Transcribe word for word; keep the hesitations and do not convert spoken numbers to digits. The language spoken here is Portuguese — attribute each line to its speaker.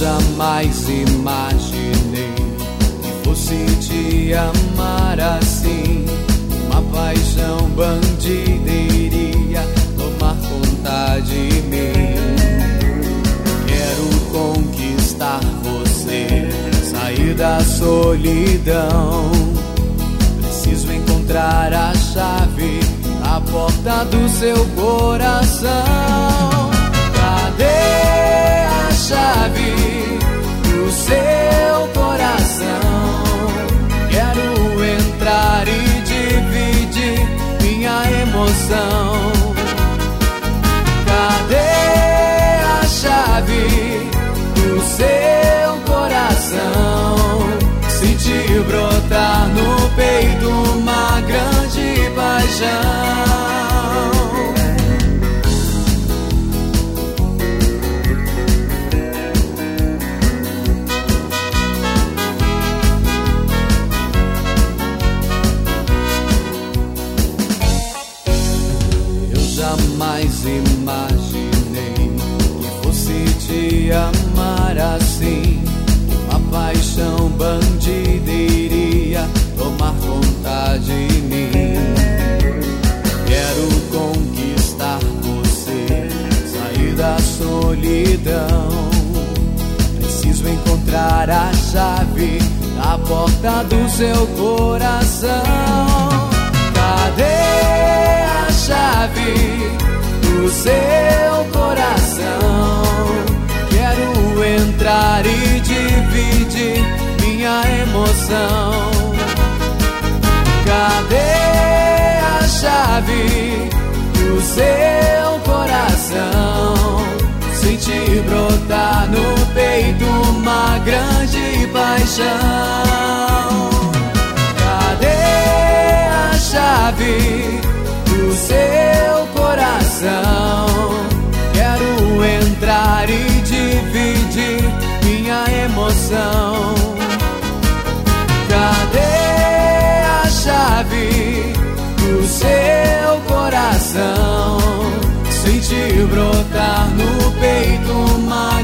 Speaker 1: Jamais imaginei que fosse te amar assim. Uma paixão bandida iria tomar conta de mim. Quero conquistar você, sair da solidão. Preciso encontrar a chave, a porta do seu coração. Cadê a chave do seu coração? Quero entrar e dividir minha emoção. Cadê a chave do seu coração? Sentir brotar no peito uma grande paixão. Jamais imaginei que fosse te amar assim. Uma paixão bandida iria tomar conta de mim. Quero conquistar você, sair da solidão. Preciso encontrar a chave, a porta do seu coração. Cadê a chave do seu coração? Quero entrar e dividir minha emoção. Cadê a chave do seu coração? Sentir brotar no peito uma grande paixão. Cadê a chave do seu coração? Quero entrar e dividir minha emoção. Cadê a chave do seu coração? Sentir brotar no peito uma